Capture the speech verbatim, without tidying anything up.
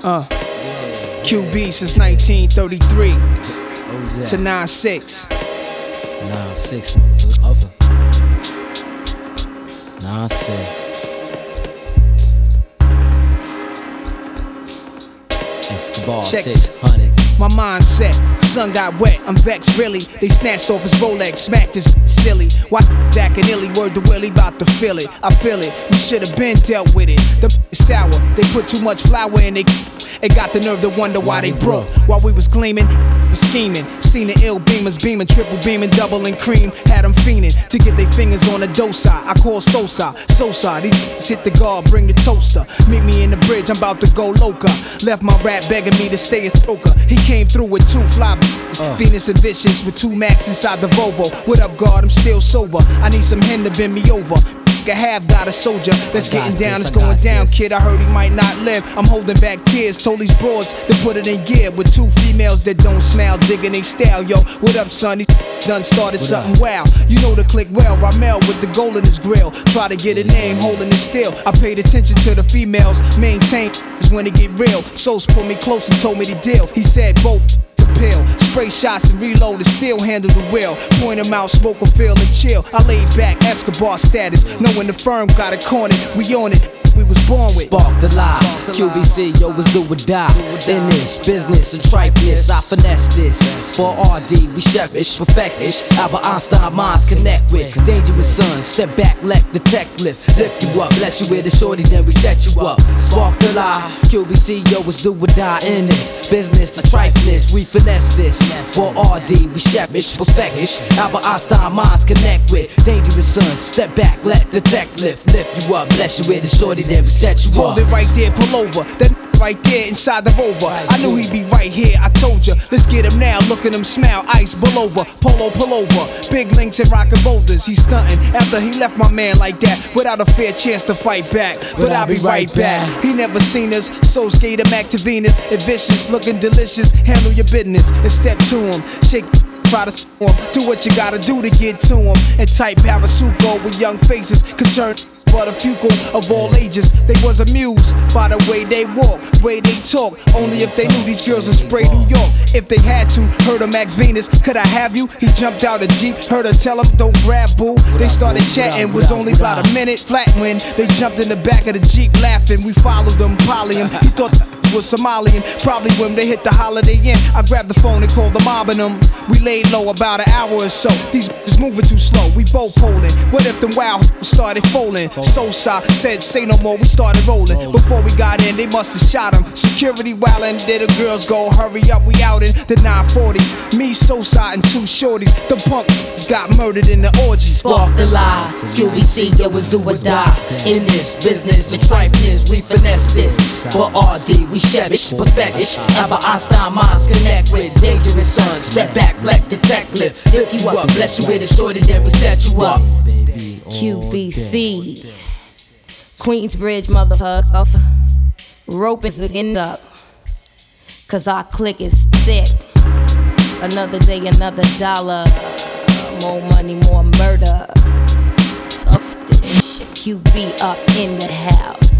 Uh, Q B since nineteen thirty-three to nine six. nine six, motherfucker. nine six. Escobar Check six hundred. My mindset, sun got wet, I'm vexed really. They snatched off his Rolex, smacked his silly. Why acting illy, word to Willie, bout to feel it. I feel it, we should've been dealt with it. The sour, they put too much flour in it. It got the nerve to wonder why they broke. While we was gleaming, scheming. Seen the ill beamers beaming, triple beaming, double and cream. Had them fiending to get their fingers on the dosa. I call Sosa, Sosa. These hit the guard, bring the toaster. Meet me in the bridge, I'm about to go loca. Left my rap begging me to stay a stroker. He came through with two fly uh. Venus and Vicious with two Max inside the Volvo. What up, guard? I'm still sober. I need some hen to bend me over. I have got a soldier that's getting down, it's going down, kid. I heard he might not live. I'm holding back tears, told these broads to put it in gear with two females that don't smile, digging they style. Yo, what up, son? These done started something wow. You know the click well, Ramel with the gold in his grill. Try to get a name, holding it still. I paid attention to the females, maintain when it get real. Souls pulled me close and told me the deal. He said both pill, spray shots and reload and still handle the wheel. Point him out, smoke a feel and chill. I laid back, Escobar status, knowing the firm got it cornered. We on it, we was born with. Spark the lie, Q B C, yo, was do or die. In this business and trifeness, I finesse this. For R D, we chefish, perfectish. Albert Einstein minds connect with. Dangerous sons, step back, let the tech lift. Lift you up, bless you with a shorty, then we set you up. Spark the lie, Q B C, yo, was do or die. In this business and trifeness, we finesse this. For R D, we chefish, perfectish. Albert Einstein minds connect with. Dangerous sons, step back, let the tech lift. Lift you up, bless you with a shorty, then we set you up. Hold it right there, pull over. That right there inside the Rover. I knew he'd be right here, I told ya. Let's get him now, look at him smile. Ice, pull over, polo, pull over. Big links and rockin' boulders, he's stuntin'. After he left my man like that, without a fair chance to fight back. But, but I'll be right back. He never seen us, so skate him back to Venus. And vicious, looking delicious, handle your business. And step to him, shake. Try to him. Do what you gotta do to get to him. And type Parasuco with young faces could turn but a few of all ages. They was amused by the way they walk, way they talk. Only if they knew these girls would spray New York. If they had to, heard of Max Venus, could I have you? He jumped out a Jeep, heard her tell him don't grab boo. They started chatting, was only about a minute flat when they jumped in the back of the Jeep laughing. We followed them, poly him. He thought was Somalian, probably when they hit the Holiday Inn. I grabbed the phone and called the mob and them. We laid low about an hour or so. These is moving too slow, we both holding. What if them wild started folding? Sosa said say no more, we started rolling. Before we got in, they must have shot him. Security wildin', did the girls go hurry up, we out in the nine forty. Me, Sosa, and two shorties. The punk got murdered in the orgy. Spark the lie, Q B C, yo, was do or die. In this business and trifeness, we finesse this. For R D, we chefish, perfectish. Albert Einstein minds connect with. Dangerous sons, step back, let the tech lift. Lift you up, bless you with a shorty, then we set you up. Q B C, Queensbridge, motherfucker. Rope is again up, cause our clique is thick. Another day, another dollar. More money, more murder. Fuck this shit. Q B up in the house.